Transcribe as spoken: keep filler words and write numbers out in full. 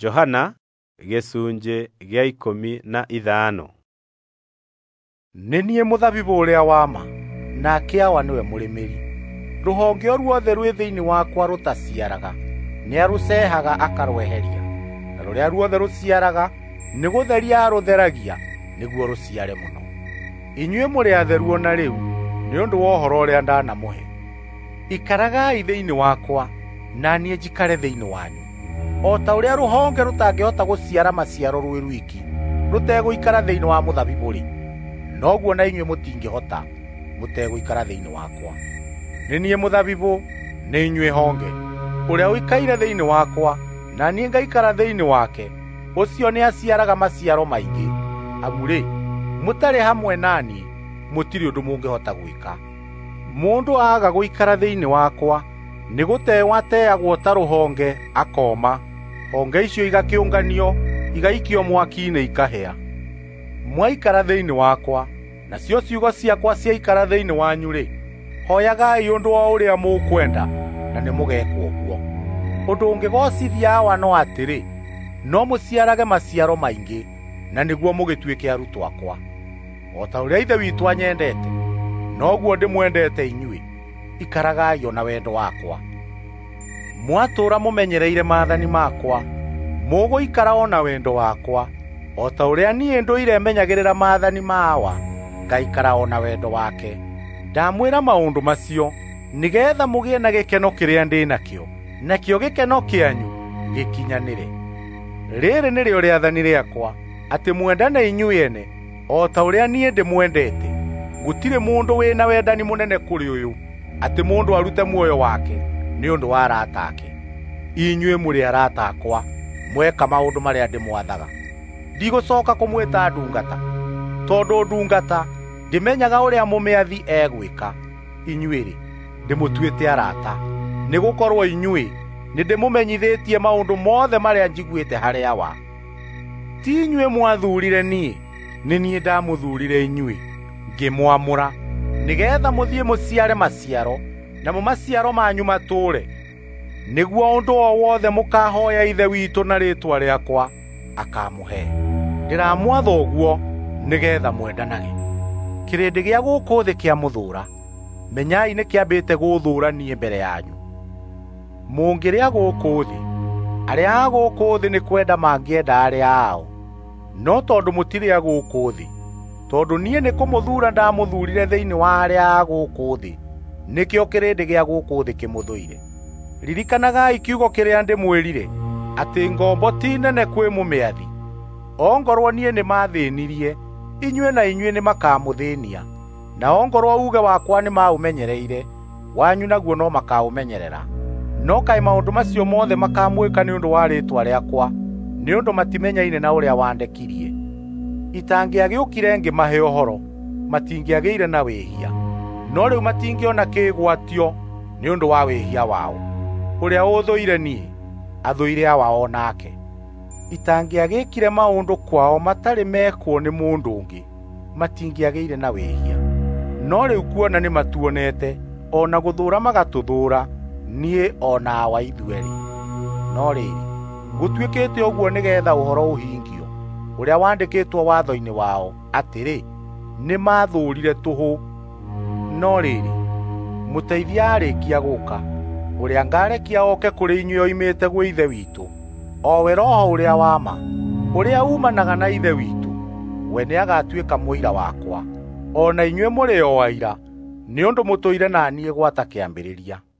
Johana gĩcunjĩ gĩa ikũmi na ithano. Nĩniĩ mũthabibũ ũrĩa wa ma, nake awa nĩwe mũrĩmĩri. Rũhonge o ruothe rwĩ thĩinĩ wakwa rũtaciaraga, nĩarũcehaga akarweheria, na rũrĩa ruothe rũciaraga nĩ gũtheria arũtheragia nĩguo rũciare mũno. Inyuĩ mũrĩ atheru ona rĩu nĩ ũndũ wa ũhoro ũrĩa ndanamũhe. Ikaragai thĩinĩ wakwa, na niĩ njikare thĩinĩ wanyu. O ta ũrĩa rũhonge rũtangĩhota gũciara maciaro rwĩ rwiki rũtegũikara thĩinĩ wa mũthabibũ-rĩ, noguo na inyuĩ mũtingĩhota mũtegũikara thĩinĩ wakwa. Nĩ niĩ mũthabibũ, nĩ inyuĩ honge. Ũrĩa ũikaire thĩinĩ wakwa na niĩ ngaikara thĩinĩ wake, ũcio nĩ aciaraga maciaro maingĩ. Amu-rĩ, mũtarĩ hamwe naniĩ mũtirĩ ũndũ mũngĩhota gwĩka. Mũndũ aaga gũikara thĩinĩ wakwa nĩ gũteeo ateagwo ta rũhonge akoma, honge icio igakĩũnganio igaikio mwaki-inĩ ikahĩa. Mwaikara thĩinĩ wakwa, nacio ciugo ciakwa ciaikara thĩinĩ wanyu-rĩ, hoyagai ũndũ o ũrĩa mũkwenda, na nĩ mũgeekwo ũguo. Ũndũ ũngĩgocithia awa no atĩrĩ, no mũciarage maciaro maingĩ, na nĩguo mũgĩtuĩke arutwo akwa. O ta ũrĩa Ithe witũ anyendete, noguo ndĩmwendete inyuĩ, ikaragai o na wendo wakwa. Mwatũũra mũmenyereire maathani makwa, mũgũikara o na wendo wakwa, o ta ũrĩa niĩ ndũire menyagĩrĩra maathani ma awa, ngaikara o na wendo wake. Ndamwĩra maũndũ macio nĩgeetha mũgĩe na gĩkeno kĩrĩa ndĩ nakĩo, nakĩo gĩkeno kĩanyu gĩkinyanĩre. Rĩrĩ nĩrĩo rĩathani rĩakwa, atĩ mwendane inyuĩ ene, o ta ũrĩa niĩ ndĩmwendete. Gũtirĩ mũndũ wĩna wendani mũnene kũrĩ ũyũ, atĩ mũndũ arute muoyo wake nĩ ũndũ wa arata ake. Inyuĩ mũrĩ arata akwa, mweka maũndũ marĩa ndĩmwathaga. Ndigũcooka kũmwĩta ndungata, tondũ ndungata ndĩmenyaga ũrĩa mũmĩathi egwĩka. Inyuĩ-rĩ, ndĩmũtuĩte arata, nĩgũkorwo inyuĩ nĩndĩmũmenyithĩtie maũndũ mothe marĩa njiguĩte harĩ awa. Ti inyuĩ mwathuurire niĩ, nĩ niĩ ndamũthuurire inyuĩ, ngĩmwamũra, nĩgeetha mũthiĩ mũciare maciaro, namo maciaro manyu matũũre, nĩguo ũndũ o wothe mũkahooya Ithe witũ na rĩĩtwa rĩakwa akamũhe. Ndĩramwatha ũguo nĩgeetha mwendanage. Kĩrĩndĩ gĩa gũkũ thĩ kĩamũthũũra, menyai nĩ kĩambĩte gũthũũra niĩ mbere yanyu. Mũngĩrĩa gũkũ thĩ, arĩa a gũkũ thĩ nĩ kwenda mangĩenda arĩa ao. No tondũ mũtirĩ a gũkũ thĩ, tondũ niĩ nĩ kũmũthuura ndamũthuurire thĩinĩ wa arĩa a gũkũ thĩ, nĩkĩo kĩrĩndĩ gĩa gũkũ thĩ kĩmũthũire. Ririkanagai kiugo kĩrĩa ndĩmwĩrire, atĩ ngombo ti nene kwĩ mũmĩathi. Ongorwo niĩ nĩmathĩĩnirie, inyuĩ na inyuĩ nĩmakamũthĩĩnia, na ongorwo uuge wakwa nĩmaũmenyereire, wanyu naguo no makaũmenyerera. No kaĩ maũndũ macio mothe makamwĩka nĩ ũndũ wa rĩĩtwa rĩakwa, nĩ ũndũ matimenyaine na ũrĩa wandekirie. Itangĩagĩũkire ngĩmahe ũhoro, matingĩagĩire na wĩhia, no rĩu matingĩona kĩĩgwatio nĩ ũndũ wa wĩhia wao. Ũrĩa ũthũire niĩ, athũire awa o nake. Itangĩagĩkire maũndũ kwao matarĩ mekwo nĩ mũndũ ũngĩ, matingĩagĩire na wĩhia. No rĩu kuona nĩ matuonete, o na gũthũũra magatũthũũra, niĩ o na awa ithuerĩ. No rĩrĩ, gũtuĩkĩte ũguo nĩgeetha ũhoro ũhingio, ũrĩa wandĩkĩtwo watho-inĩ wao, atĩrĩ, nĩmathũũrire tũhũ. No rĩrĩ, mũteithia arĩkia gũũka, ũrĩa ngarekia oke kũrĩ inyuĩ oimĩte gwĩ Ithe witũ, o we Roho ũrĩa wa ma, ũrĩa umanaga na Ithe witũ, we nĩagatuĩka mũira wakwa. O na inyuĩ mũrĩ o aira, nĩ ũndũ mũtũire na niĩ gwata kĩambĩrĩria.